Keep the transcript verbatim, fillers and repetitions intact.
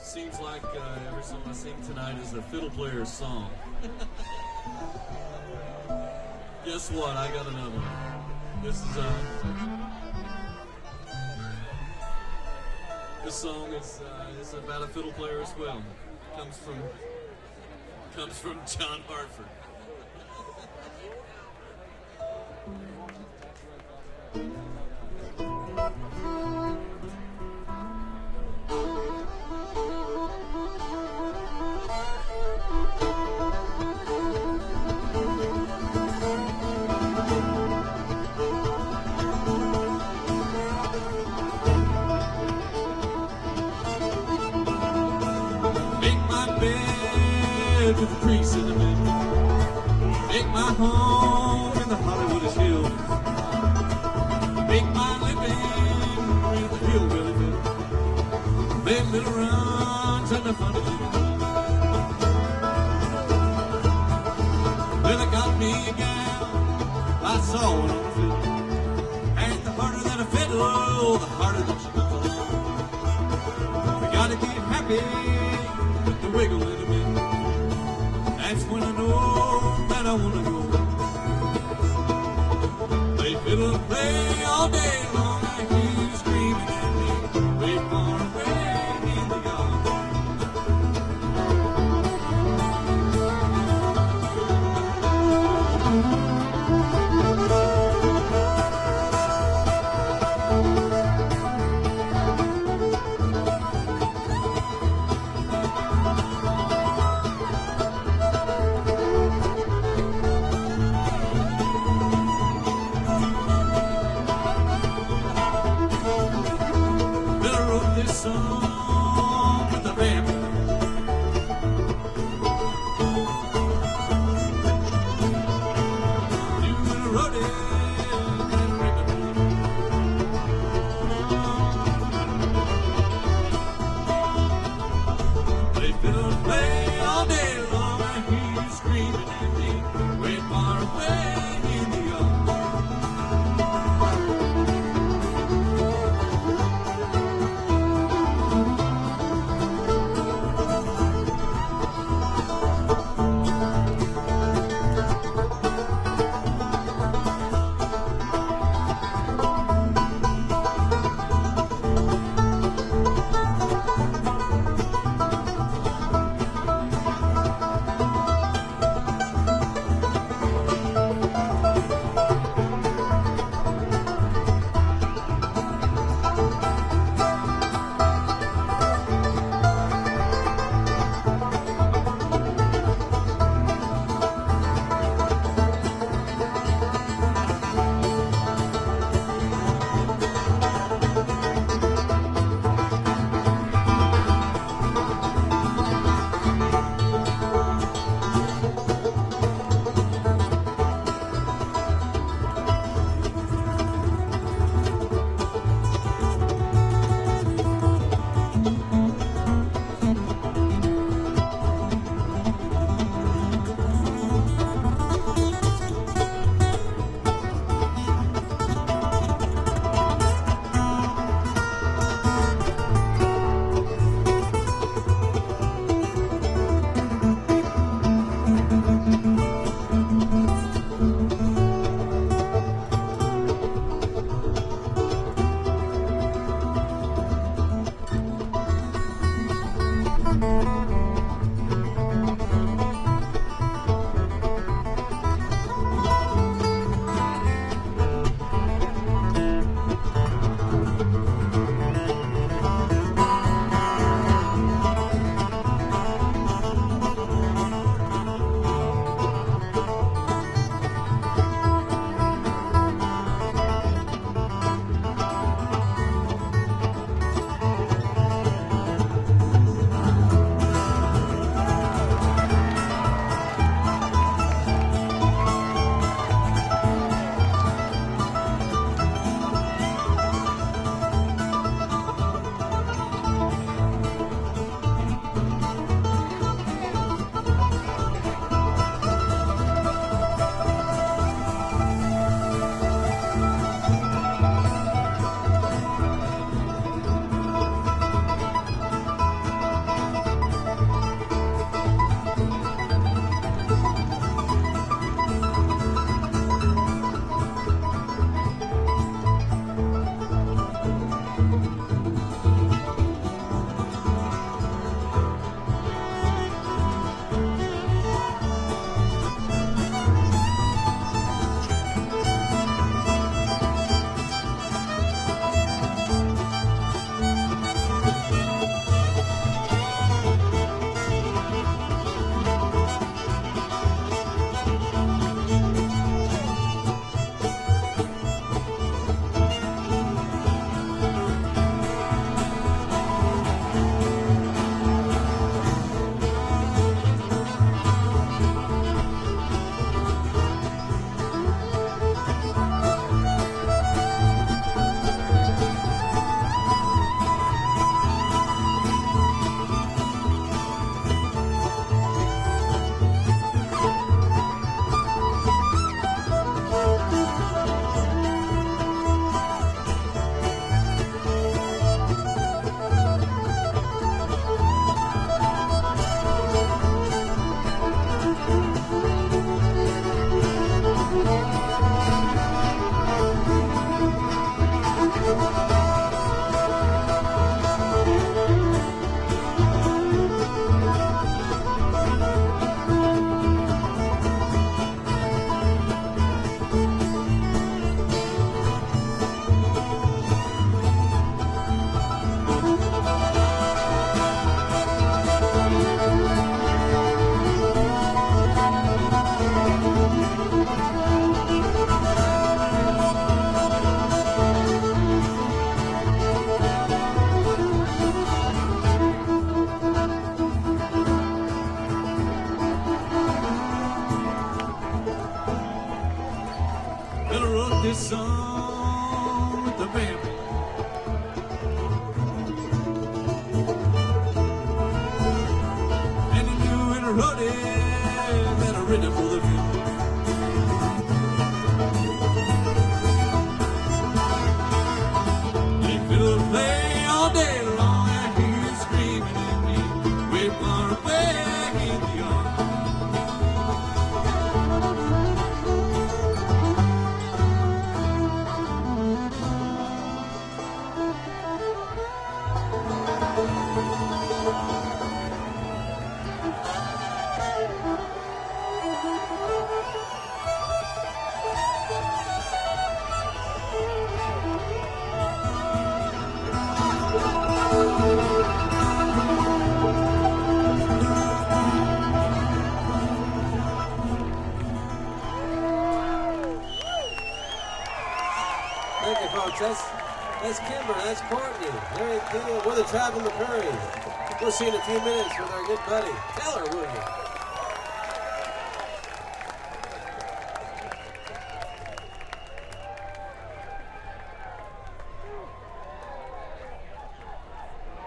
Seems like uh, every song I sing tonight is a fiddle player's song. Guess what? I got another one. This is uh, this song is uh, is about a fiddle player as well. Comes from comes from John Hartford. With the crease in the middle, make my home in the Hollywood hills, make my living in the hillbilly fiddle, make little runs and the funny little moves. Well, it got me a gal I saw it on the fiddle, and the harder that a fiddle, the harder that she goes along. We gotta get happy with the wiggle in the middle. That's when I know that I wanna go. They fiddle and play all day long. I hear you screaming at me, way far away in the yard. Song with the band. You wrote it and written it. They fiddle and play all day long. I hear you screaming at me, way far away in the yard. Thank you, folks. That's, that's Kimber. That's Courtney. Larry King. We're the Traveling McCurries. We'll see you in a few minutes with our good buddy. Taylor Williams.